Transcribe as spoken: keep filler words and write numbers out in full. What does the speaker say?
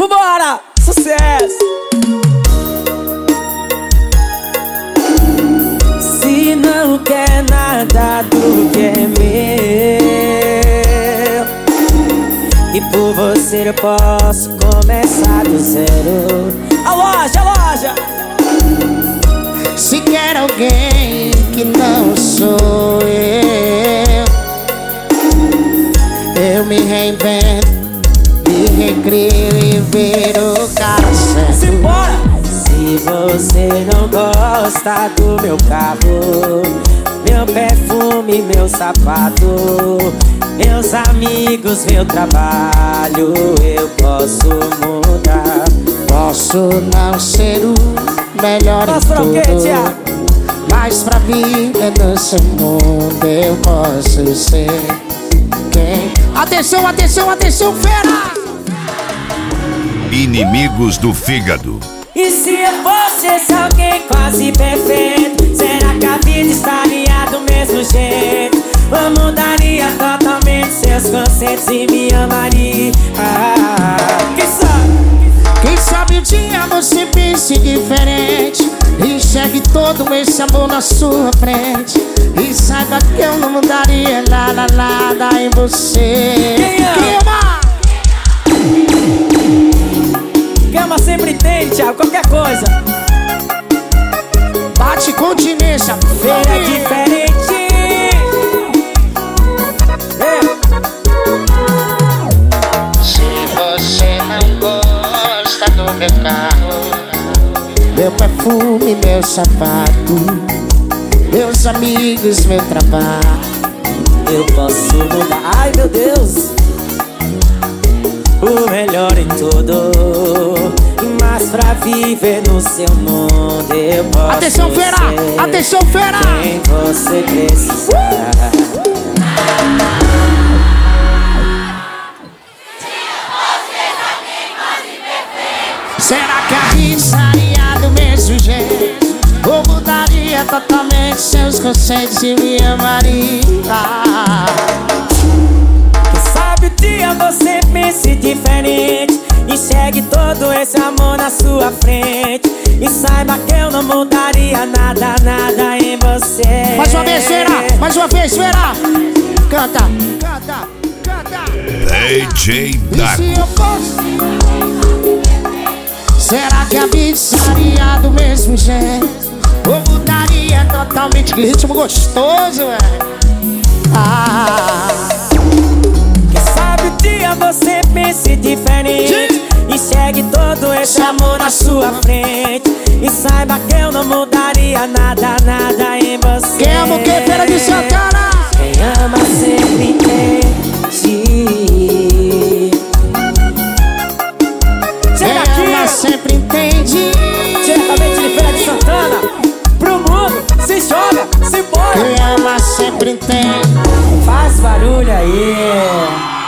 Vambora! Sucesso! Se não quer nada do que é meu, e por você eu posso começar do zero. A loja, a loja! Se quer alguém que não sou eu, eu me reinvento, me recrio e viro o cara certo. Simbora! Se você não gosta do meu carro, meu perfume, meu sapato, meus amigos, meu trabalho, eu posso mudar. Posso não ser o melhor em tudo, mas pra viver nesse mundo eu posso ser quem... Atenção, atenção, atenção, fera! Inimigos do fígado. E se eu fosse esse alguém quase perfeito, será que a vida estaria do mesmo jeito? Ou mudaria totalmente seus conceitos e me amaria? Ah, quem sabe? Quem sabe um dia você pense diferente, enxergue todo esse amor na sua frente, e saiba que eu não mudaria nada, nada em você. Quem ama? Quem ama sempre entende, Thiago, qualquer coisa. Bate continência, feira diferente. É. Se você não gosta do meu carro, meu perfume, meu sapato, meus amigos, meu trabalho, eu posso mudar. Ai meu Deus, o melhor em tudo, mas pra viver no seu mundo eu posso. Atenção, fera! Ser atenção, fera! quem você precisar. Será que a vida estaria do mesmo jeito? Ou mudaria totalmente seus conceitos e me amaria? Quem sabe o dia você pense diferente, enxergue todo esse amor na sua frente, e saiba que eu não mudaria nada, nada em você. Mais uma vez, Vera! Mais uma vez, Vera! Canta, canta, canta! D J E se eu Dago. fosse? Será que a vida estaria do mesmo jeito? Ou mudaria totalmente? Que ritmo gostoso, velho! Ah. Quem sabe o dia você pense diferente, enxergue todo esse amor na sua frente, e saiba que eu não mudaria nada, nada em você. Quem ama o que, Feira de Santana? Quem ama sempre entende. Chega aqui, Quem ama sempre entende. diretamente de Feira de Santana pro mundo, se joga, se embora. Quem ama sempre entende. Faz barulho aí.